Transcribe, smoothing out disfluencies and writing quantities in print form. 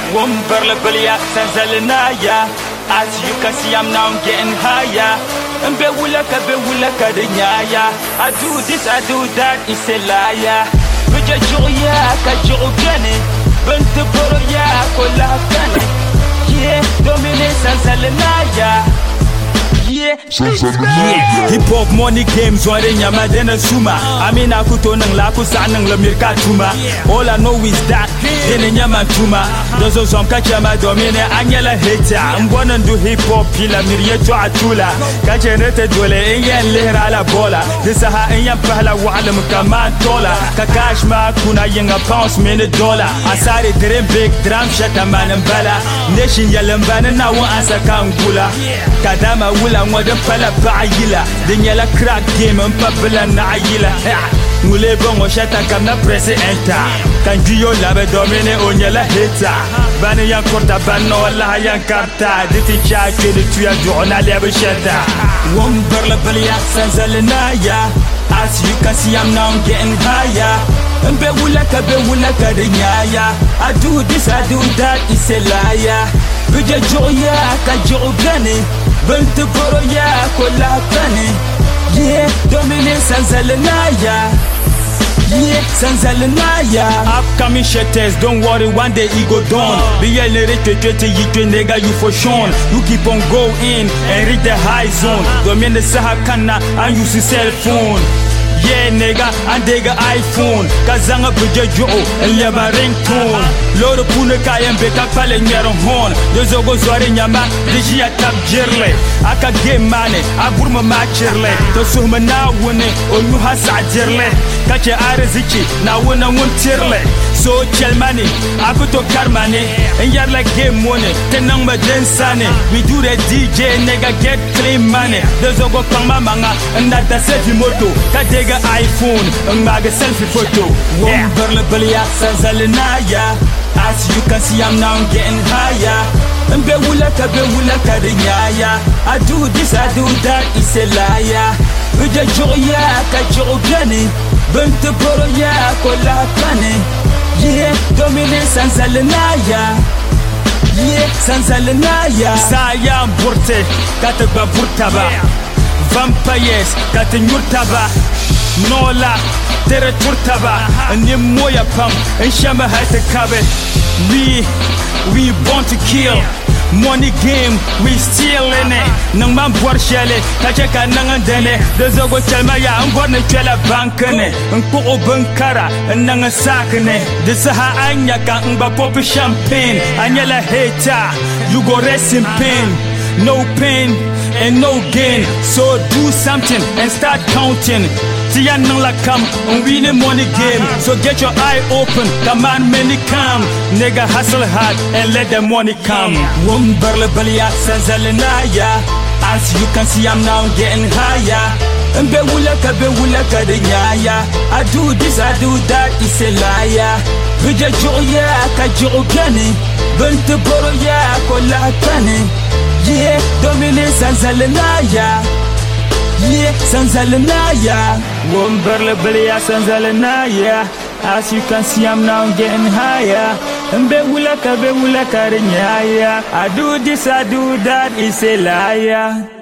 As you can see, I'm now getting higher. And be wulaka, the nyaya. I do this, I do that, it's a liar. But your joya, kajogane. Buntu boroya, kolakane. Yeah, dominance and salenaya. Yeah, hip hop money games ware nyama dena suma. Amina kuto nang laku sa nang lamirka tuma. All I know is that dena nyama tuma. Dozo zonka chama domine anyela heta. Mbona ndu hip hop pila mirieto atula. Kachenete dole inyen lehra la bola. Desaha inyen pahla wala mkaman tola. Kakash ma kuna yenga pounds mini dollar. Asari dream big drum shata manambala. Nation yalambana na wa ansa kangula. Kadama wula ngwada pala ba'ayila Dinyala crack game mpapila na ayila Ngule bongo shata kamna presi enter Kanjiyo labe domine onyala hita Bani yang korta bano wala yang karta Diti chake di tuya duona lebe shata Womberla balia sanzalinaya As you can see I'm now getting higher Be wulaka the nyaya I do this, I do that, it's a liar Bija joya, kajogane Buntu boroya, kolakane Yeah, domine sanzalinaya Yeah, sanzalinaya Upcoming shatters, don't worry, one day it go down Be a nigga, you for sure You keep on going and reach the high zone Domine sahakana, and use your cell phone Yeah nigga, and nigga iPhone Kazanga buja jo'o, and yaba ringtone Loro pune kayan beka pale nyaron hon Dozo go zwari nyama, diji ya tap jirle Aka game mane, aburma machirle To suhma na wune, onyu hasa jirle Kache ariziki, na wuna wuntirle So chelmani, akuto karmani And yar like game money, tenang ma densane We do the DJ, nigga get clean money Dozo go kama manga, and that the selfie moto Kadega iPhone, and maga selfie photo Womberle balia sanzalinaya As you can see I'm now getting higher And be wulaka the nyaya I do this, I do that, it's a liar Bija joya, kajogane Buntu boroya, kolakane Yeah, domine sanzalinaya Yeah, sanzalinaya Saya mburte, kataba burtaba Vampires, katinyurtaba Nola, tere turtaba Ni moya pam, nshama hate kabe We born to kill Money game, we still in it Nang man buar shele, kacheka nang andene Dozo go chelma ya, ngwane chwela bankane Nkuko bankara, nang sakane Desaha anya ka ngba popi champagne Anyela hater, you go rest in pain No pain and no gain So do something and start counting Tiyan nang la come and win a money game So get your eye open, come on many come Nigga hustle hard and let the money come Womberle balia sanzalinaya As you can see I'm now getting higher Be wulaka the nyaya I do this, I do that, it's a liar Bija joya, kajogane Buntu boroya, kolakane Yeah, domine sanzalinaya Yeah, sanzalinaya Womberle balia sanzalinaya As you can see I'm now getting higher Be wulaka the nyaya I do this, I do that, it's a liar